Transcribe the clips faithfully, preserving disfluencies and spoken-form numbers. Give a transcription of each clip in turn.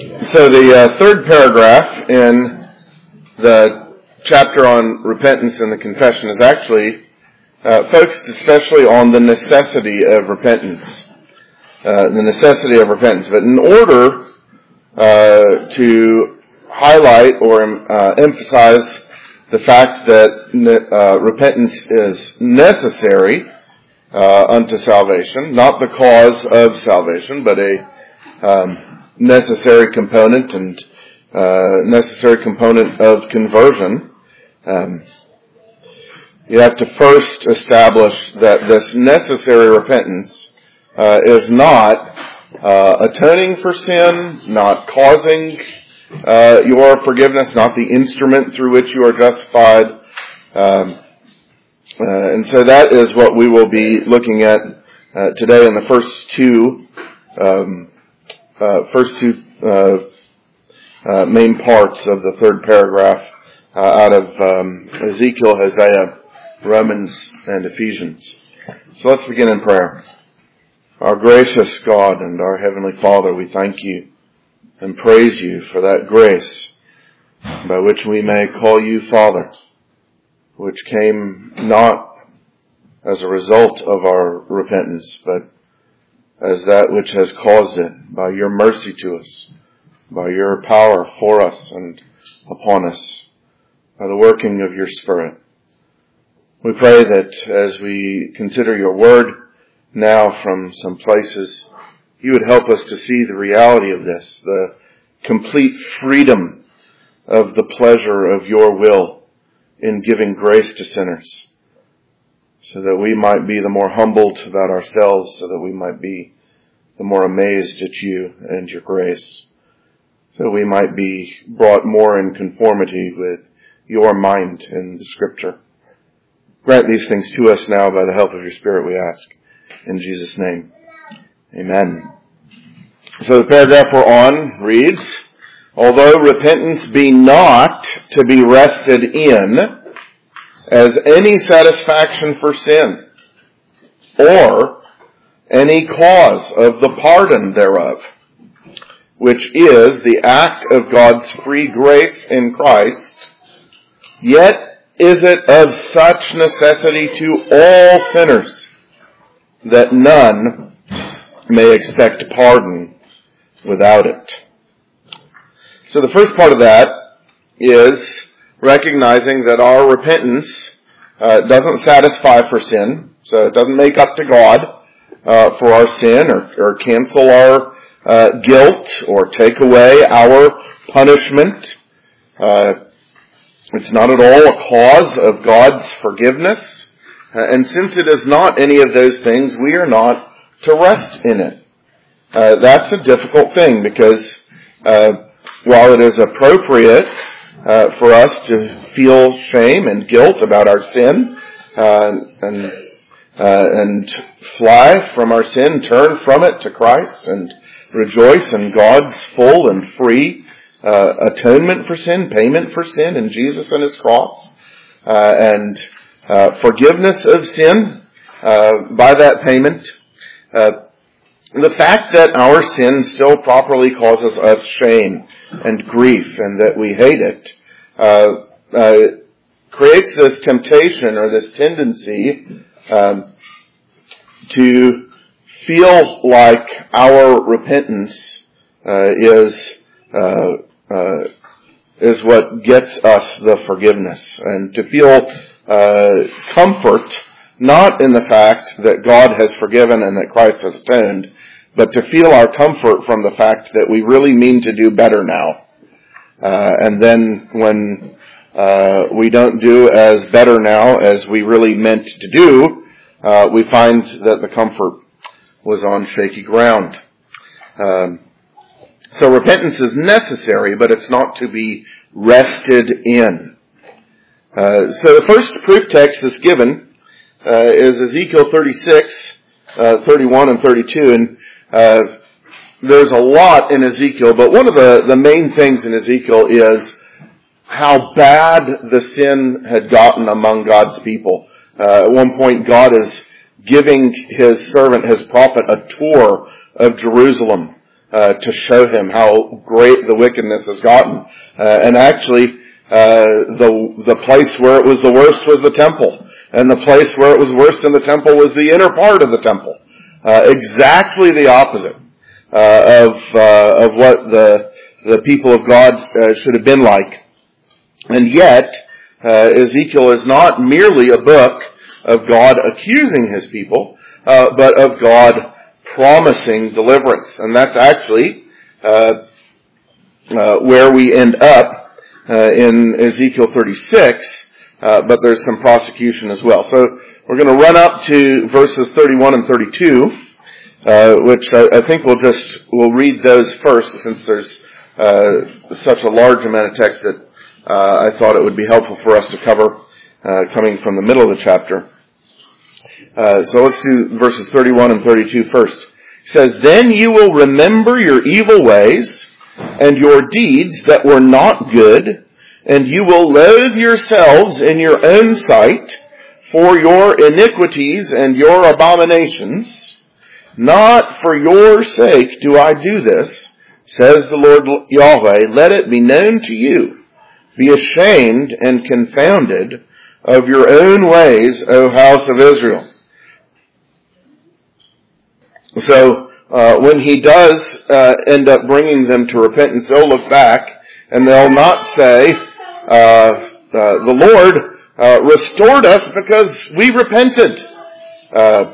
So the uh, third paragraph in the chapter on repentance and the confession is actually uh, focused especially on the necessity of repentance. Uh, the necessity of repentance. But in order uh, to highlight or uh, emphasize the fact that uh, repentance is necessary uh, unto salvation, not the cause of salvation, but a um, necessary component and uh, necessary component of conversion. Um, you have to first establish that this necessary repentance uh, is not uh, atoning for sin, not causing uh, your forgiveness, not the instrument through which you are justified. Um, uh, and so that is what we will be looking at uh, today in the first two um, Uh, first two uh, uh, main parts of the third paragraph uh, out of um, Ezekiel, Hosea, Romans, and Ephesians. So let's begin in prayer. Our gracious God and our Heavenly Father, we thank you and praise you for that grace by which we may call you Father, which came not as a result of our repentance, but as that which has caused it by your mercy to us, by your power for us and upon us, by the working of your Spirit. We pray that as we consider your word now from some places, you would help us to see the reality of this, the complete freedom of the pleasure of your will in giving grace to sinners, so that we might be the more humbled about ourselves, so that we might be the more amazed at you and your grace, so that we might be brought more in conformity with your mind in the Scripture. Grant these things to us now by the help of your Spirit, we ask. In Jesus' name, amen. So the paragraph we're on reads, although repentance be not to be rested in as any satisfaction for sin, or any cause of the pardon thereof, which is the act of God's free grace in Christ, yet is it of such necessity to all sinners that none may expect pardon without it. So the first part of that is recognizing that our repentance uh, doesn't satisfy for sin, so it doesn't make up to God uh, for our sin or, or cancel our uh, guilt or take away our punishment. Uh, it's not at all a cause of God's forgiveness. Uh, and since it is not any of those things, we are not to rest in it. Uh, that's a difficult thing because uh, while it is appropriate uh, for us to feel shame and guilt about our sin uh, and uh, and fly from our sin, turn from it to Christ and rejoice in God's full and free uh, atonement for sin, payment for sin in Jesus and His cross, uh, and uh, forgiveness of sin uh, by that payment. Uh, The fact that our sin still properly causes us shame and grief and that we hate it uh, uh, creates this temptation or this tendency um, to feel like our repentance uh, is uh, uh, is what gets us the forgiveness, and to feel uh, comfort not in the fact that God has forgiven and that Christ has atoned, but to feel our comfort from the fact that we really mean to do better now. Uh, and then when uh, we don't do as better now as we really meant to do, uh, we find that the comfort was on shaky ground. Um, so repentance is necessary, but it's not to be rested in. Uh, so the first proof text that's given Uh, is Ezekiel thirty-six, uh, thirty-one, and thirty-two. And uh, there's a lot in Ezekiel, but one of the, the main things in Ezekiel is how bad the sin had gotten among God's people. Uh, at one point, God is giving His servant, His prophet, a tour of Jerusalem uh, to show him how great the wickedness has gotten. Uh, and actually, uh, the, the place where it was the worst was the temple. And the place where it was worst in the temple was the inner part of the temple. Uh, exactly the opposite, uh, of, uh, of what the, the people of God, uh, should have been like. And yet, uh, Ezekiel is not merely a book of God accusing his people, uh, but of God promising deliverance. And that's actually, uh, uh, where we end up, uh, in Ezekiel thirty-six, uh, but there's some prosecution as well. So we're going to run up to verses thirty-one and thirty-two, uh, which I, I think we'll just, we'll read those first since there's, uh, such a large amount of text that, uh, I thought it would be helpful for us to cover, uh, coming from the middle of the chapter. Uh, so let's do verses thirty-one and thirty-two first. It says, "Then you will remember your evil ways and your deeds that were not good, and you will loathe yourselves in your own sight for your iniquities and your abominations. Not for your sake do I do this, says the Lord Yahweh. Let it be known to you. Be ashamed and confounded of your own ways, O house of Israel." So, uh, when he does uh, end up bringing them to repentance, they'll look back and they'll not say, uh, uh, the Lord uh, restored us because we repented. Uh,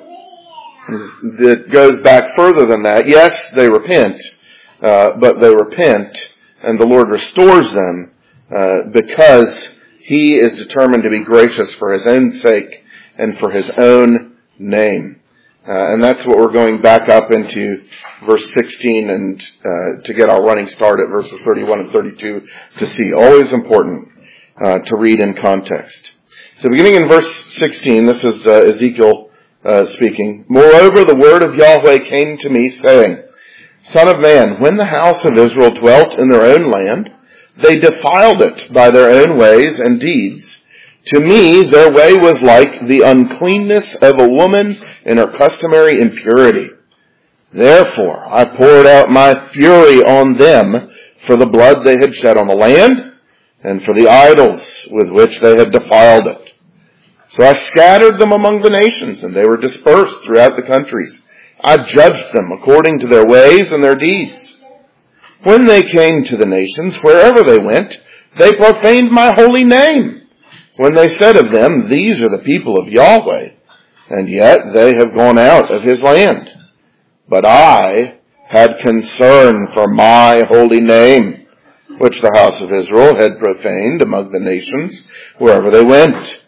it goes back further than that. Yes, they repent, uh, but they repent and the Lord restores them uh, because he is determined to be gracious for his own sake and for his own name. Uh, and that's what we're going back up into verse sixteen and uh, to get our running start at verses thirty-one and thirty-two to see. Always important uh, to read in context. So beginning in verse sixteen, this is uh, Ezekiel uh, speaking. "Moreover, the word of Yahweh came to me, saying, Son of man, when the house of Israel dwelt in their own land, they defiled it by their own ways and deeds. To me, their way was like the uncleanness of a woman in her customary impurity. Therefore, I poured out my fury on them for the blood they had shed on the land and for the idols with which they had defiled it. So I scattered them among the nations, and they were dispersed throughout the countries. I judged them according to their ways and their deeds. When they came to the nations, wherever they went, they profaned my holy name. When they said of them, These are the people of Yahweh, and yet they have gone out of his land. But I had concern for my holy name, which the house of Israel had profaned among the nations wherever they went.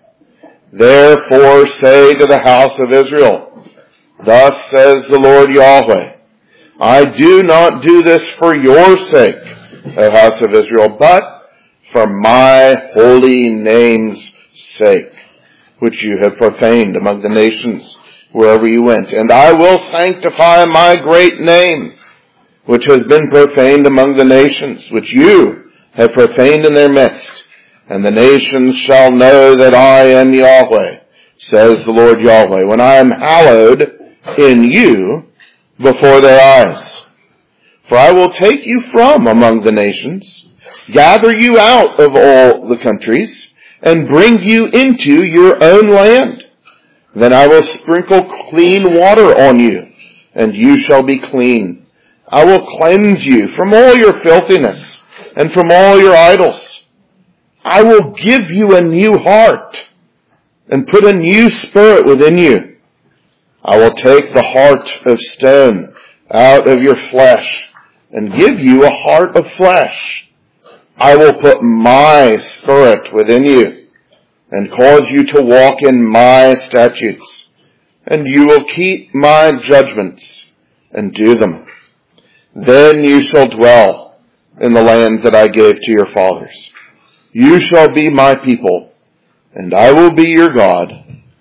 Therefore say to the house of Israel, Thus says the Lord Yahweh, I do not do this for your sake, O house of Israel, but for my holy name's sake, which you have profaned among the nations wherever you went. And I will sanctify my great name, which has been profaned among the nations, which you have profaned in their midst. And the nations shall know that I am Yahweh, says the Lord Yahweh, when I am hallowed in you before their eyes. For I will take you from among the nations, gather you out of all the countries, and bring you into your own land. Then I will sprinkle clean water on you, and you shall be clean. I will cleanse you from all your filthiness and from all your idols. I will give you a new heart and put a new spirit within you. I will take the heart of stone out of your flesh and give you a heart of flesh. I will put my spirit within you and cause you to walk in my statutes, and you will keep my judgments and do them. Then you shall dwell in the land that I gave to your fathers. You shall be my people, and I will be your God.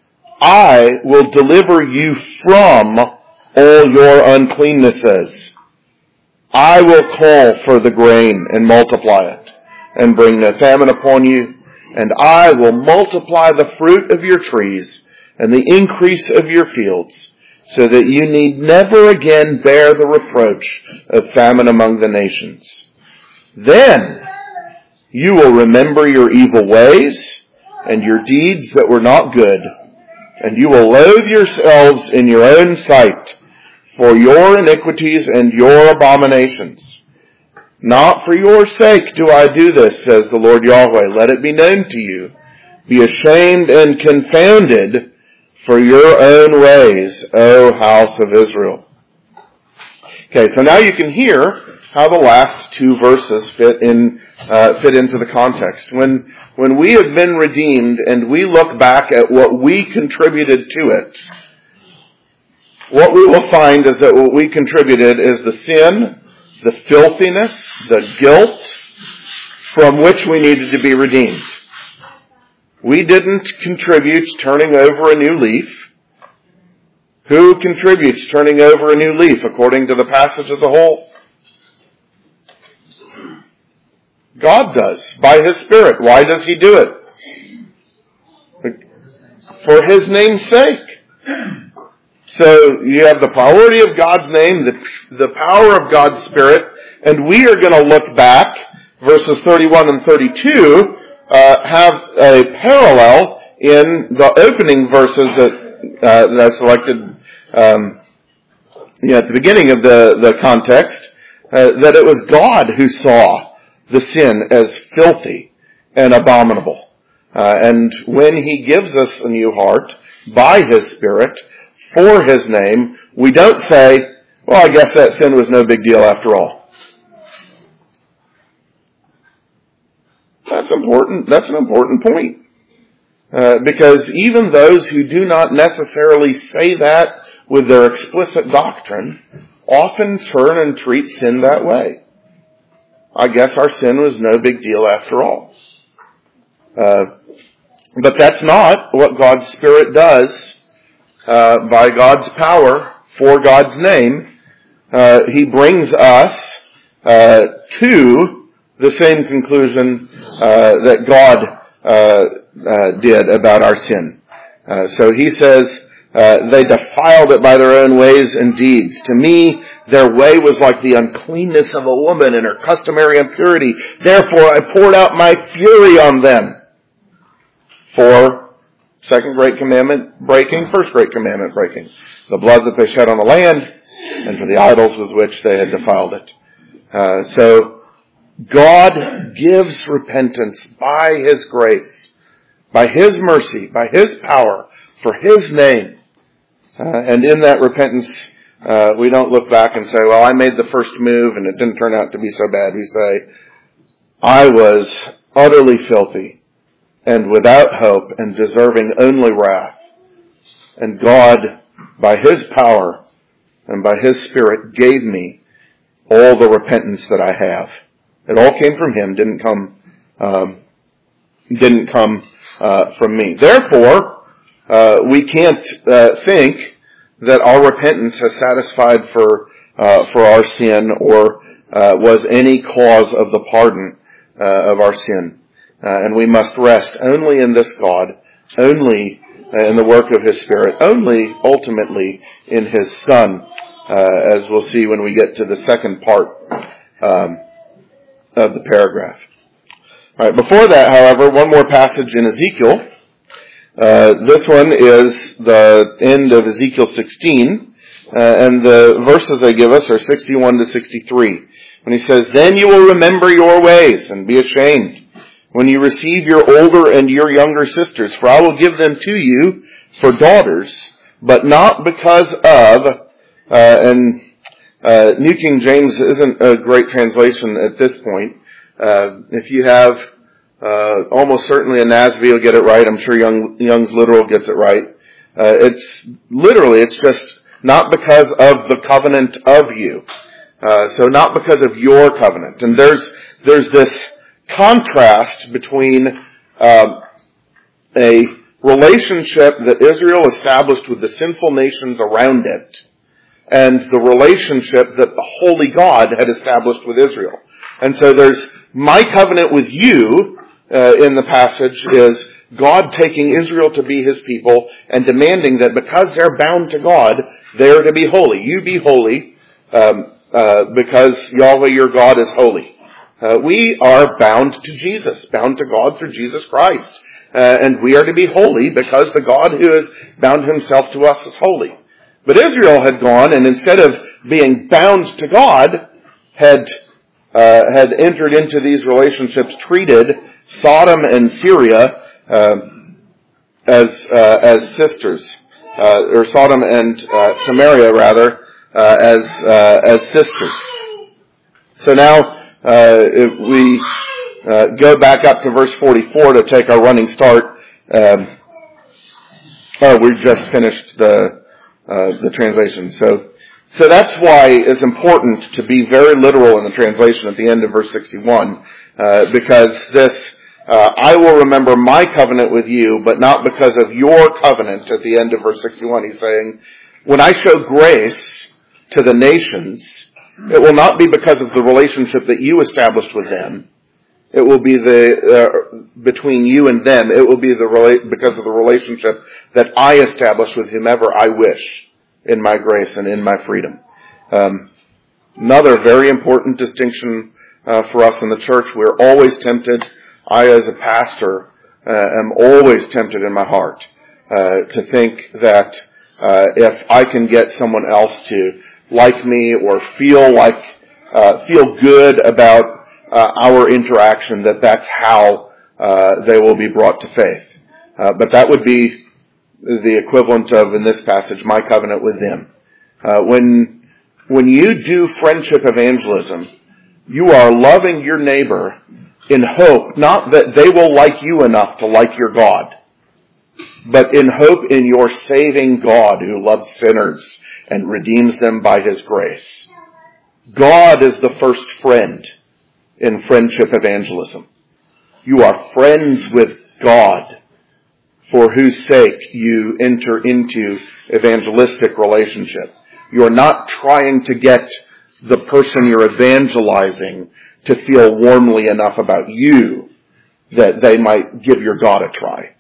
I will deliver you from all your uncleannesses. I will call for the grain and multiply it, and bring no famine upon you. And I will multiply the fruit of your trees and the increase of your fields, so that you need never again bear the reproach of famine among the nations. Then you will remember your evil ways and your deeds that were not good, and you will loathe yourselves in your own sight for your iniquities and your abominations. Not for your sake do I do this, says the Lord Yahweh. Let it be known to you. Be ashamed and confounded for your own ways, O house of Israel. Okay, so now you can hear how the last two verses fit in, uh, fit into the context. When, when we have been redeemed and we look back at what we contributed to it, what we will find is that what we contributed is the sin, the filthiness, the guilt from which we needed to be redeemed. We didn't contribute turning over a new leaf. Who contributes turning over a new leaf according to the passage as a whole? God does, by His Spirit. Why does He do it? For His name's sake. So you have the priority of God's name, the, the power of God's Spirit, and we are going to look back, verses thirty-one and thirty-two, Uh, have a parallel in the opening verses that, uh, that I selected um, you know, at the beginning of the, the context, uh, that it was God who saw the sin as filthy and abominable. Uh, and when He gives us a new heart by His Spirit for His name, we don't say, well, I guess that sin was no big deal after all. That's important. That's an important point. Uh, because even those who do not necessarily say that with their explicit doctrine often turn and treat sin that way. I guess our sin was no big deal after all. Uh, but that's not what God's Spirit does uh, by God's power for God's name. Uh, he brings us uh, to the same conclusion uh, that God uh, uh, did about our sin. Uh, so He says, uh, they defiled it by their own ways and deeds. To me, their way was like the uncleanness of a woman in her customary impurity. Therefore, I poured out my fury on them for second great commandment breaking, first great commandment breaking. The blood that they shed on the land and for the idols with which they had defiled it. Uh, so, God gives repentance by His grace, by His mercy, by His power, for His name. Uh, and in that repentance, uh, we don't look back and say, well, I made the first move and it didn't turn out to be so bad. We say, I was utterly filthy and without hope and deserving only wrath. And God, by His power and by His Spirit, gave me all the repentance that I have. It all came from Him, didn't come, um, didn't come uh, from me. Therefore, uh, we can't uh, think that our repentance has satisfied for uh, for our sin or uh, was any cause of the pardon uh, of our sin. Uh, and we must rest only in this God, only in the work of His Spirit, only ultimately in His Son, uh, as we'll see when we get to the second part Um, of the paragraph. All right. Before that, however, one more passage in Ezekiel. Uh, this one is the end of Ezekiel sixteen, uh, and the verses they give us are sixty-one to sixty-three. When He says, "Then you will remember your ways and be ashamed when you receive your older and your younger sisters, for I will give them to you for daughters, but not because of," uh, and Uh, New King James isn't a great translation at this point. Uh, if you have, uh, almost certainly a N A S B will get it right. I'm sure Young, Young's Literal gets it right. Uh, it's literally, it's just not because of the covenant of you. Uh, so not because of your covenant. And there's, there's this contrast between, uh, a relationship that Israel established with the sinful nations around it, and the relationship that the holy God had established with Israel. And so there's, my covenant with you, uh, in the passage is God taking Israel to be his people and demanding that because they're bound to God, they're to be holy. You be holy um, uh, because Yahweh your God is holy. Uh, we are bound to Jesus, bound to God through Jesus Christ. Uh, and we are to be holy because the God who has bound himself to us is holy. But Israel had gone and instead of being bound to God, had uh, had entered into these relationships, treated Sodom and Syria uh, as uh, as sisters, uh, or Sodom and uh, Samaria rather uh, as uh, as sisters. So now uh, if we uh, go back up to verse forty-four to take our running start. Um, oh, we just finished the uh, the translation. So so that's why it's important to be very literal in the translation at the end of verse sixty-one, uh, because this. Uh, I will remember my covenant with you, but not because of your covenant at the end of verse sixty-one. He's saying, when I show grace to the nations, it will not be because of the relationship that you established with them. It will be the, uh, between you and them. It will be the rela- because of the relationship that I establish with whomever I wish in my grace and in my freedom. Um, another very important distinction, uh, for us in the church. We're always tempted. I, as a pastor, uh, am always tempted in my heart uh, to think that uh, if I can get someone else to like me or feel like uh, feel good about uh, our interaction, that that's how uh, they will be brought to faith. Uh, but that would be the equivalent of, in this passage, my covenant with them. Uh, when when you do friendship evangelism, you are loving your neighbor in hope, not that they will like you enough to like your God, but in hope in your saving God who loves sinners and redeems them by his grace. God is the first friend in friendship evangelism. You are friends with God, for whose sake you enter into evangelistic relationship. You are not trying to get the person you're evangelizing to feel warmly enough about you that they might give your God a try.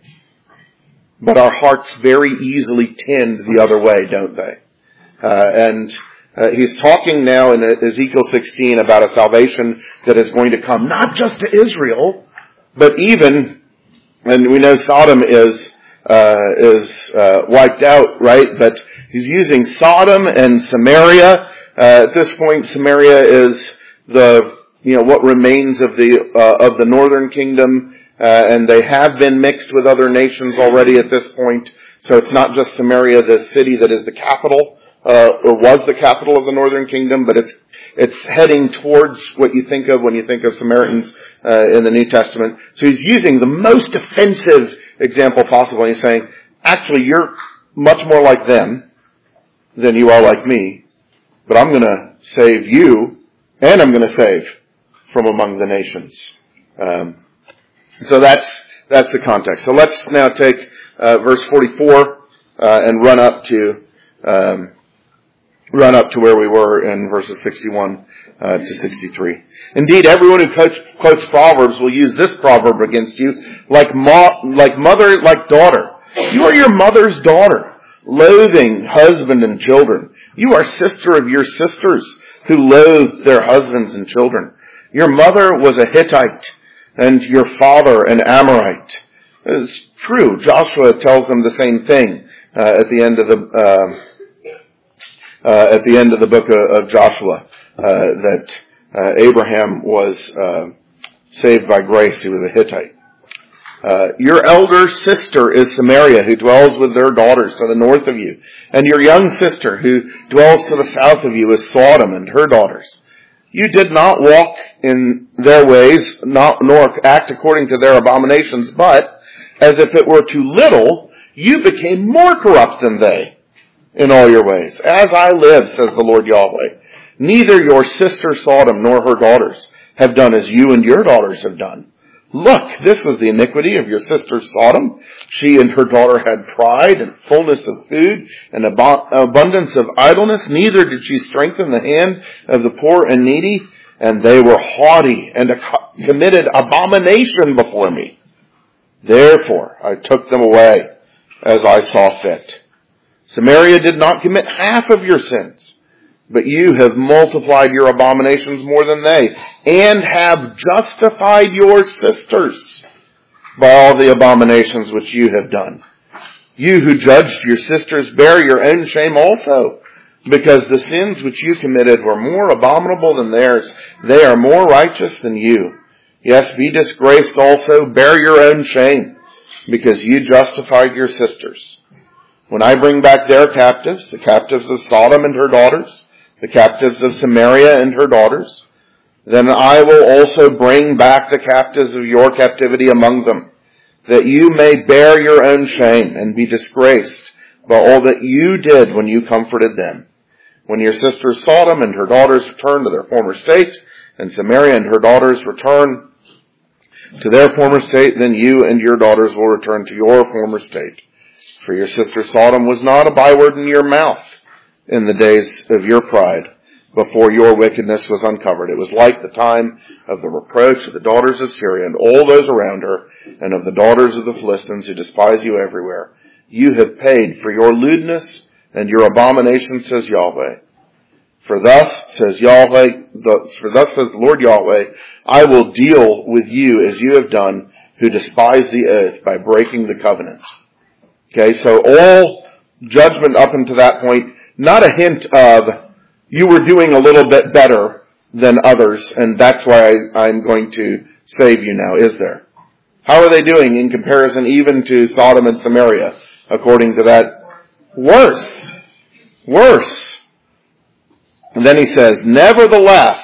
But our hearts very easily tend the other way, don't they? Uh, and uh, he's talking now in Ezekiel sixteen about a salvation that is going to come not just to Israel, but even, and we know Sodom is uh, is uh, wiped out, right? But he's using Sodom and Samaria. Uh, at this point, Samaria is the you know, what remains of the, uh, of the northern kingdom, uh, and they have been mixed with other nations already at this point. So it's not just Samaria, the city that is the capital, uh, or was the capital of the northern kingdom, but it's, it's heading towards what you think of when you think of Samaritans, uh, in the New Testament. So he's using the most offensive example possible, and he's saying, actually, you're much more like them than you are like me, but I'm gonna save you, and I'm gonna save from among the nations. Um, so that's that's the context. So let's now take uh, verse forty-four uh, and run up to um, run up to where we were in verses sixty-one uh, to sixty-three. Indeed, everyone who quotes, quotes Proverbs will use this proverb against you, like mo- like mother, like daughter. You are your mother's daughter, loathing husband and children. You are sister of your sisters who loathe their husbands and children. Your mother was a Hittite, and your father an Amorite. It's true. Joshua tells them the same thing uh, at the end of the uh, uh, at the end of the book of, of Joshua, uh, that uh, Abraham was uh, saved by grace. He was a Hittite. Uh, your elder sister is Samaria, who dwells with their daughters to the north of you, and your young sister, who dwells to the south of you, is Sodom and her daughters. You did not walk in their ways, not, nor act according to their abominations, but, as if it were too little, you became more corrupt than they in all your ways. As I live, says the Lord Yahweh, neither your sister Sodom nor her daughters have done as you and your daughters have done. Look, this was the iniquity of your sister Sodom. She and her daughter had pride and fullness of food and ab- abundance of idleness. Neither did she strengthen the hand of the poor and needy. And they were haughty and ac- committed abomination before me. Therefore I took them away as I saw fit. Samaria did not commit half of your sins, but you have multiplied your abominations more than they, and have justified your sisters by all the abominations which you have done. You who judged your sisters bear your own shame also, because the sins which you committed were more abominable than theirs. They are more righteous than you. Yes, be disgraced also, bear your own shame, because you justified your sisters. When I bring back their captives, the captives of Sodom and her daughters, the captives of Samaria and her daughters, then I will also bring back the captives of your captivity among them, that you may bear your own shame and be disgraced by all that you did when you comforted them. When your sister Sodom and her daughters return to their former state, and Samaria and her daughters return to their former state, then you and your daughters will return to your former state. For your sister Sodom was not a byword in your mouth in the days of your pride, before your wickedness was uncovered. It was like the time of the reproach of the daughters of Syria and all those around her, and of the daughters of the Philistines who despise you everywhere. You have paid for your lewdness and your abomination, says Yahweh. For thus says Yahweh, for thus says the Lord Yahweh, I will deal with you as you have done, who despise the oath by breaking the covenant. Okay, so all judgment up until that point, not a hint of you were doing a little bit better than others, and that's why I, I'm going to save you now, is there? How are they doing in comparison even to Sodom and Samaria, according to that? Worse. Worse. And then he says, nevertheless,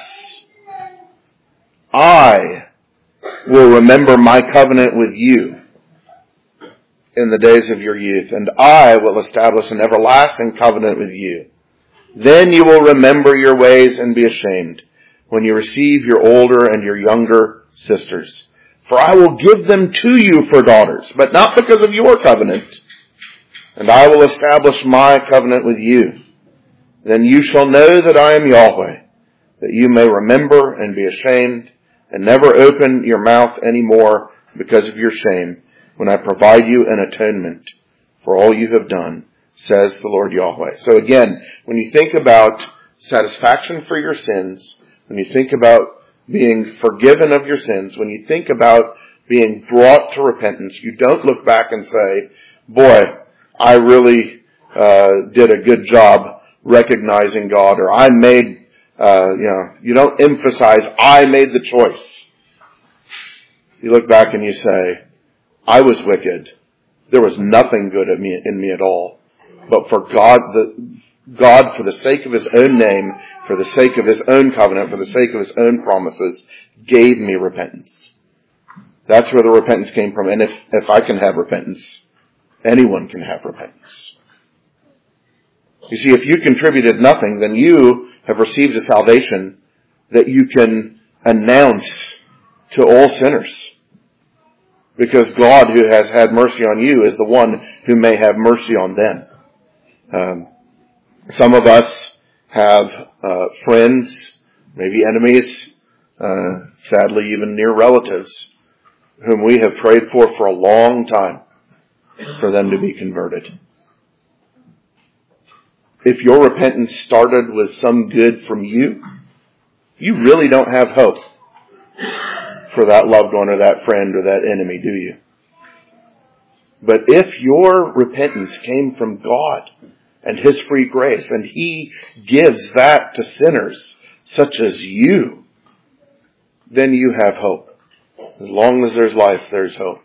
I will remember my covenant with you in the days of your youth, and I will establish an everlasting covenant with you. Then you will remember your ways and be ashamed when you receive your older and your younger sisters. For I will give them to you for daughters, but not because of your covenant. And I will establish my covenant with you. Then you shall know that I am Yahweh, that you may remember and be ashamed, and never open your mouth any more because of your shame, when I provide you an atonement for all you have done, says the Lord Yahweh. So again, when you think about satisfaction for your sins, when you think about being forgiven of your sins, when you think about being brought to repentance, you don't look back and say, boy, I really uh, did a good job recognizing God, or I made, uh, you know, you don't emphasize, I made the choice. You look back and you say, I was wicked. There was nothing good in me, in me at all. But for God, the, God, for the sake of His own name, for the sake of His own covenant, for the sake of His own promises, gave me repentance. That's where the repentance came from. And if, if I can have repentance, anyone can have repentance. You see, if you contributed nothing, then you have received a salvation that you can announce to all sinners. Because God, who has had mercy on you, is the one who may have mercy on them. Um, some of us have uh, friends, maybe enemies, uh, sadly even near relatives, whom we have prayed for for a long time for them to be converted. If your repentance started with some good from you, you really don't have hope for that loved one or that friend or that enemy, do you? But if your repentance came from God and His free grace, and He gives that to sinners such as you, then you have hope. As long as there's life, there's hope.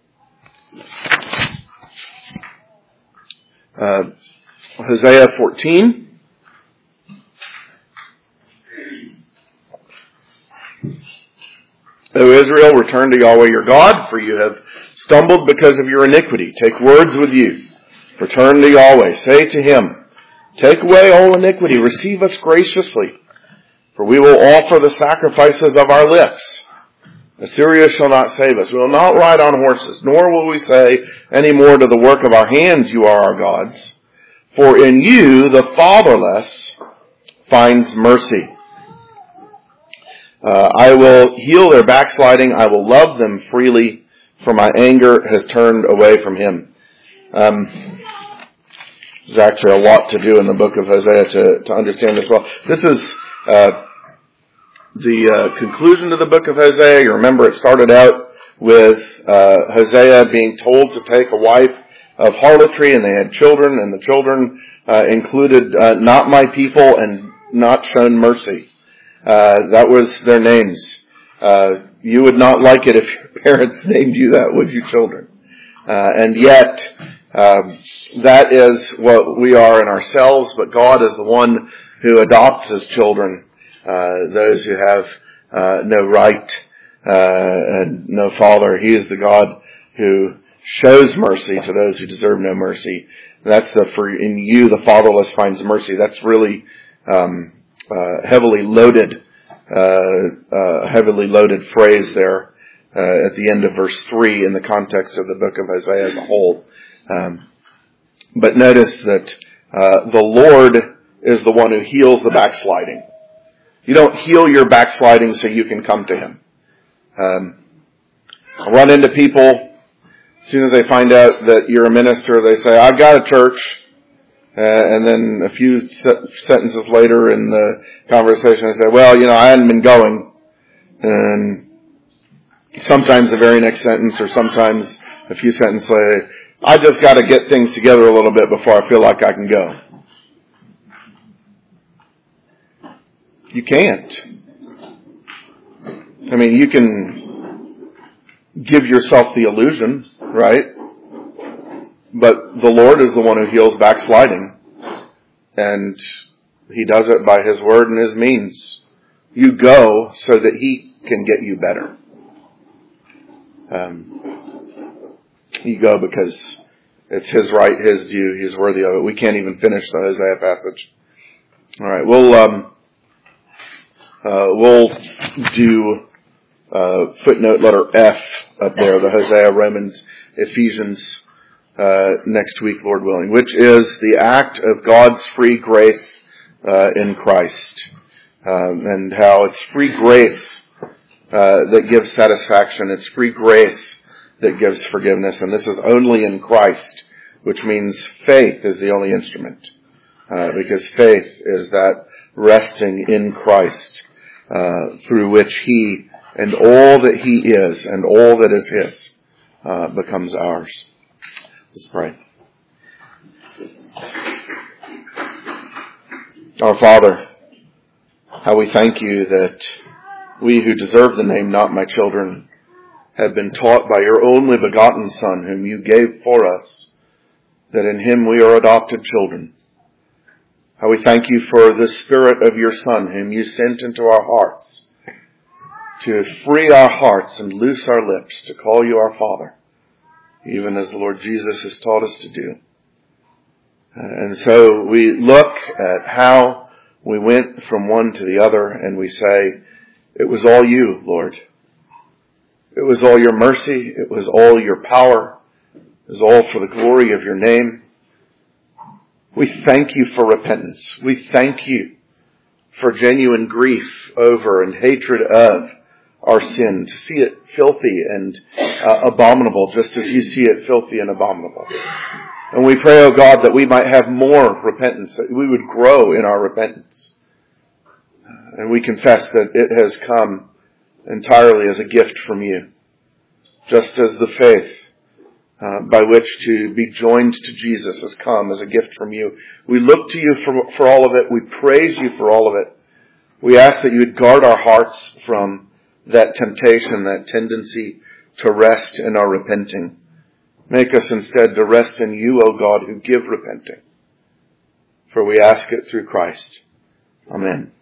Uh, Hosea fourteen. O Israel, return to Yahweh your God, for you have stumbled because of your iniquity. Take words with you. Return to Yahweh. Say to Him, take away all iniquity. Receive us graciously, for we will offer the sacrifices of our lips. Assyria shall not save us. We will not ride on horses, nor will we say any more to the work of our hands, you are our gods. For in you the fatherless finds mercy. Uh, I will heal their backsliding. I will love them freely. for my anger has turned away from him. Um, there's actually a lot to do in the book of Hosea to, to understand this well. This is uh, the uh, conclusion to the book of Hosea. You remember it started out with uh, Hosea being told to take a wife of harlotry, and they had children, and the children uh, included uh, not my people and not shown mercy. Uh, that was their names. Uh, you would not like it if your parents named you that, would you, children? Uh, and yet, um, that is what we are in ourselves, but God is the one who adopts as children uh, those who have uh, no right uh, and no father. He is the God who shows mercy to those who deserve no mercy. That's the, for in you the fatherless finds mercy. That's really um, uh, heavily loaded, uh, uh, heavily loaded phrase there uh, at the end of verse three in the context of the book of Hosea as a whole. Um, but notice that uh, the Lord is the one who heals the backsliding. You don't heal your backsliding so you can come to Him. Um, I run into people. As soon as they find out that you're a minister, they say, I've got a church. Uh, and then a few se- sentences later in the conversation, they say, well, you know, I hadn't been going. And sometimes the very next sentence, or sometimes a few sentences later, I just got to get things together a little bit before I feel like I can go. You can't. I mean, you can give yourself the illusion, right? But the Lord is the one who heals backsliding. And He does it by His word and His means. You go so that He can get you better. Um, you go because it's His right, His due. He's worthy of it. We can't even finish the Hosea passage. All right, we'll um, uh, we'll do uh, footnote letter F up there, the Hosea, Romans, Ephesians. Uh, next week, Lord willing, which is the act of God's free grace uh, in Christ, um, and how it's free grace uh, that gives satisfaction. It's free grace that gives forgiveness, and this is only in Christ, which means faith is the only instrument, uh, because faith is that resting in Christ uh, through which He and all that He is and all that is His uh, becomes ours. Let's pray. Our Father, how we thank You that we who deserve the name, not my children, have been taught by Your only begotten Son, whom You gave for us, that in Him we are adopted children. How we thank You for the Spirit of Your Son, whom You sent into our hearts, to free our hearts and loose our lips to call You our Father, even as the Lord Jesus has taught us to do. Uh, and so we look at how we went from one to the other, and we say, it was all You, Lord. It was all Your mercy. It was all Your power. It was all for the glory of Your name. We thank You for repentance. We thank You for genuine grief over and hatred of our sin, to see it filthy and uh, abominable, just as You see it filthy and abominable. And we pray, O God, that we might have more repentance, that we would grow in our repentance. And we confess that it has come entirely as a gift from You, just as the faith uh, by which to be joined to Jesus has come as a gift from You. We look to You for, for all of it. We praise You for all of it. We ask that You would guard our hearts from that temptation, that tendency to rest in our repenting. Make us instead to rest in You, O God, who give repenting. For we ask it through Christ. Amen.